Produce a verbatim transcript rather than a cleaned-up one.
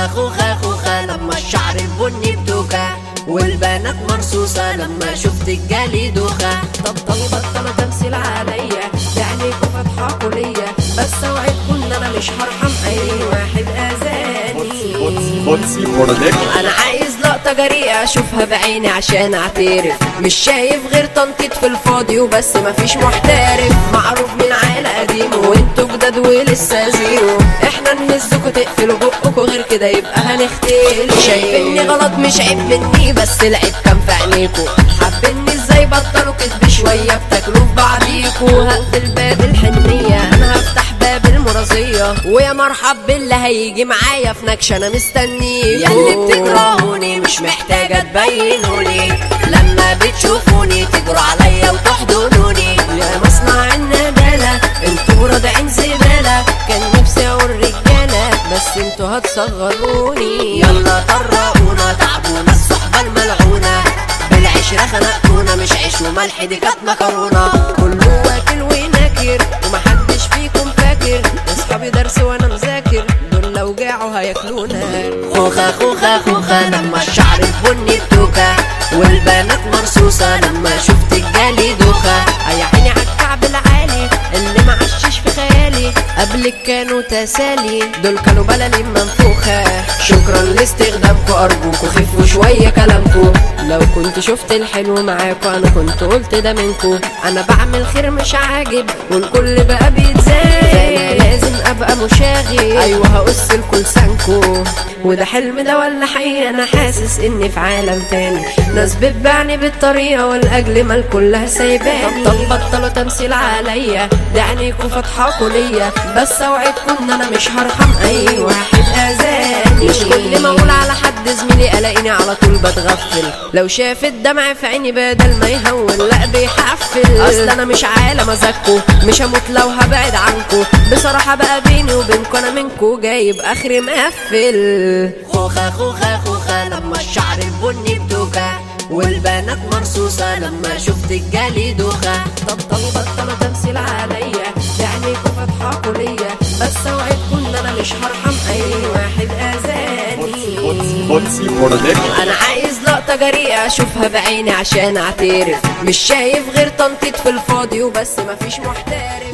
خوخة خوخة خوخة لما الشعر البني بدوكة والبنات مرصوصة لما شفت الجالي دوخة. طب طب بطلوا تمثيل عليا بعينيكوا فتحاكوا ليا، بس اوعدكوا ان انا مش هرحم اي واحد اذاني. انا عايز لقطة جريئة اشوفها بعيني عشان اعترف، مش شايف غير تنطيط في الفاضي وبس مفيش محترف. معروف من عيلة قديم وانتوا جداد ولسه زيرو، احنا نهزكوا تقفلوا بقكوا غير كده يبقى هنختلف. شايفني غلط مش عيب مني بس العيب كان في عينيكوا، حابيني ازاي بطلوا كدب شوية بتاكلوا في بعضيكوا. هقفل باب الحنية انا هفتح باب المرازية، ويا مرحب باللي هيجي معايا في نكشة انا مستنيكوا. ياللي بتكرهوني مش محتاجة تبينولي، لما بتشوفوني تجروا عليا وتحضنوني. يا مصنع الندالة انتوا رادعين زبالة، كان نفسي اقول رجالة بس انتوا هتصغروني. يلا طرقونا تعبونا الصحبة الملعونة، بالعشرة خنقتونا مش عيش وملح دي كانت مكرونة. كله واكل وناكر ومحدش فيكم فاكر، اصحابي درس وانا مذاكر دول لو جاعوا هياكلونا. خوخة خوخة خوخة لما الشعر البني بدوكة والبنات مرصوصة لما شفت الجالي دوخة. يا عيني عالكعب العالي اللي معشش في خيالي، قبلك كانوا تسالي دول كانوا بلالين منفوخة. شكرا لاستخدامكوا ارجوكوا خفوا شوية كلامكوا، لو كنت شفت الحلو معاكوا انا كنت قلت ده منكوا. انا بعمل خير مش عاجب والكل بقى بيتزايد، فانا لازم ابقى مشاغب. ايوه هقص لكل سانكو، وده حلم ده ولا حقيقة؟ انا حاسس اني في عالم تاني، ناس بتبعني بالطريقة والاجل مال كلها سايباني. طب بطلوا تمثيل عليا ده عينيكوا فتحاكوا ليا، بس اوعدكوا ان انا مش هرحم اي واحد اذاني. مش كل ما اقول على حد زميلي الاقيني على طول بتغفل، لو شاف الدمع في عيني بدل ما يهون لا بيحفل. اصل انا مش عالم ازكوا، مش هموت لو هبعد عنكوا، بصراحة بقى بيني وبينكوا انا منكوا جايب اخري مقفل. خوخة خوخة خوخة لما الشعر البني بدوكة والبنات مرصوصة لما شفت الجالي دوخة. طب طب بطلوا تمثيل عليا بعينيكوا فتحاكوا ليا، بس اوعدكوا ان انا مش هرحم اي واحد اذاني. انا عايز لقطة جريئة اشوفها بعيني عشان اعترف، مش شايف غير تنطيط في الفاضي وبس مفيش محترف.